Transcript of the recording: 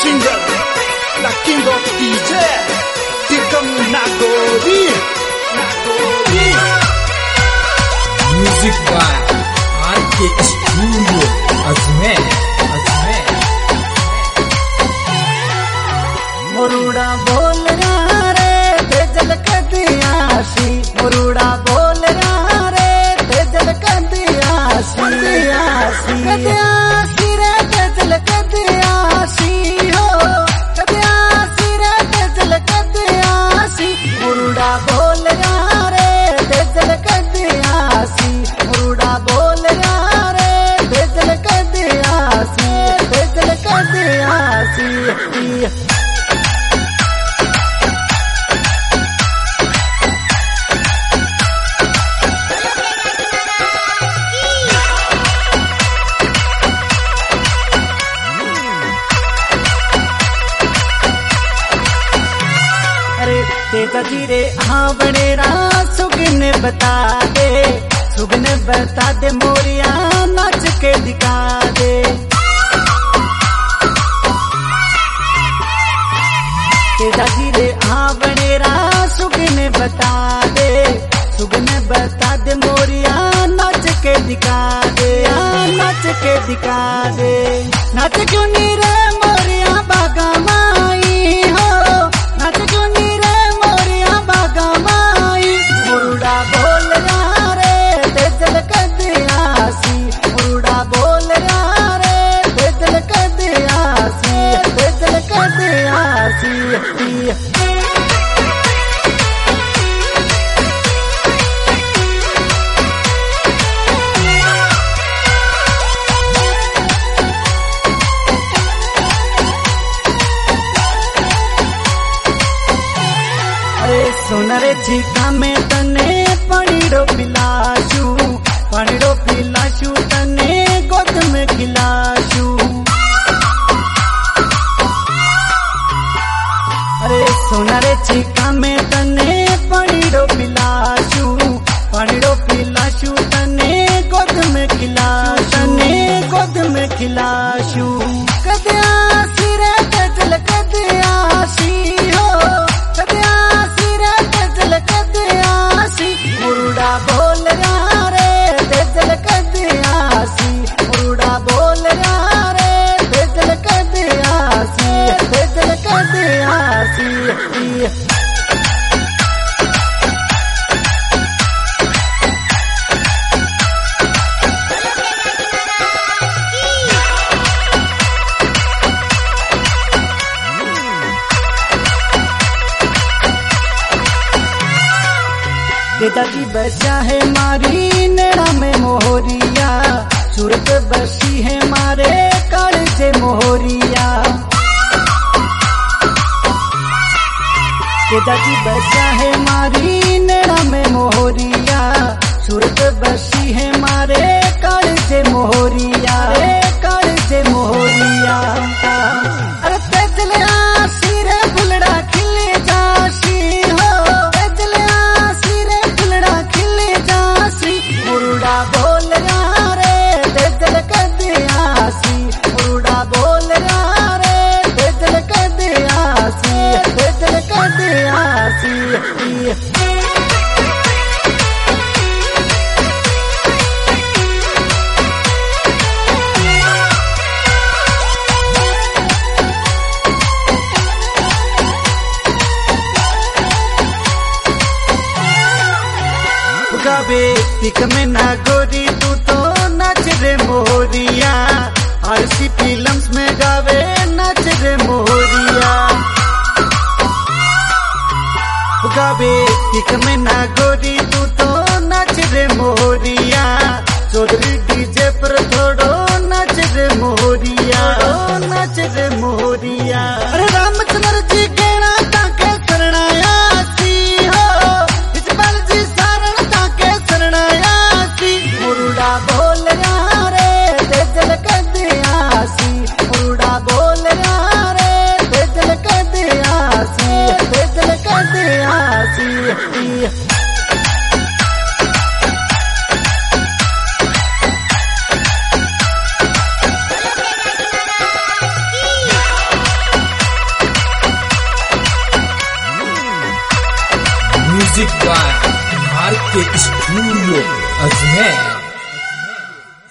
singer, the king of DJ, Tikam Nagori. Music by RK Studio, Ajmer. मुरुड़ा बोल रहा रे तेजल कदियासी, मुरुड़ा बोल रहा रे तेजल कदियासी, कदियासी रे तेजल कदियासी हो, कदियासी रे तेजल कदियासी, मुरुड़ा बोल रहा रे तेजल कदियासी, मुरुड़ा बोल रहा रे तेजल कदियासी, तेजल कदियासी। तेजा जीरे हाँ बड़ेरा सुगन बता दे, सुगन बता दे मोरिया नाच के दिखा दे। तेजा जीरे हाँ बड़ेरा सुगन बता दे, सुगन बता दे मोरिया नाच के दिखा दे, नाच के दिखा दे। नाच क्यों नहीं रे मोरिया बागा माई हो, नाच क्यों नहीं रे मुरुड़ा बोल रहा रे तेजल कदियासी, मुरुड़ा बोल रहा रे तेजल कदियासी, तेजल कदियासी। सोनरे झीका में तने पनीरो पिलाशू, पनीरो पिलाशू तने गोद में खिलाशू। अरे सोनरे झीका में तने पनीरो पिलाशू, पनीरो पिलाशू तने गोद में खिलाशू, तने गोद में खिलाशू। कदियासी रे तेजल कदियासी हो, कदियासी कदियासी, मुरुड़ा बोल रहा रे तेजल कदियासी, मुरुड़ा बोल रहा रे तेजल कदियासी, तेजल कदियासी। दादी बसा है मारी नेड़ा में मोहरिया, सूरत बसी है मारे काल से मोहरिया। दादी बसा है मारी नेड़ा में मोहरिया, सूरत बसी है मारे काल से मोहरिया, काल से मोहरिया। अरे तेजल आसी रे फुलड़ा खिले जासी हो, मुरुड़ा बोल रहा रे तेजल कदियासी, मुरुड़ा बोल रहा रे तेजल कदियासी, तेजल कदियासी। गावे तिक में ना गोरी तू तो नाच रे मोरिया, आरसी फिल्म्स में गावे नाच रे मोरिया। गावे तिक में ना गोरी तू तो नाच रे मोरिया, चौधरी डीजे पर थोड़ो नाच रे मोरिया, नाच रे मोरिया। अरे रामचंद्र जी कहना ताके शरणायासी हो, इजबाल जी सारण ताके शरणायासी, मुरुड़ा बोल रहा रे तेजल कदियासी, मुरुड़ा बोल रहा रे तेजल कदियासी, तेजल कदियासी। म्यूजिक बाय आर के स्टूडियो अजमेर।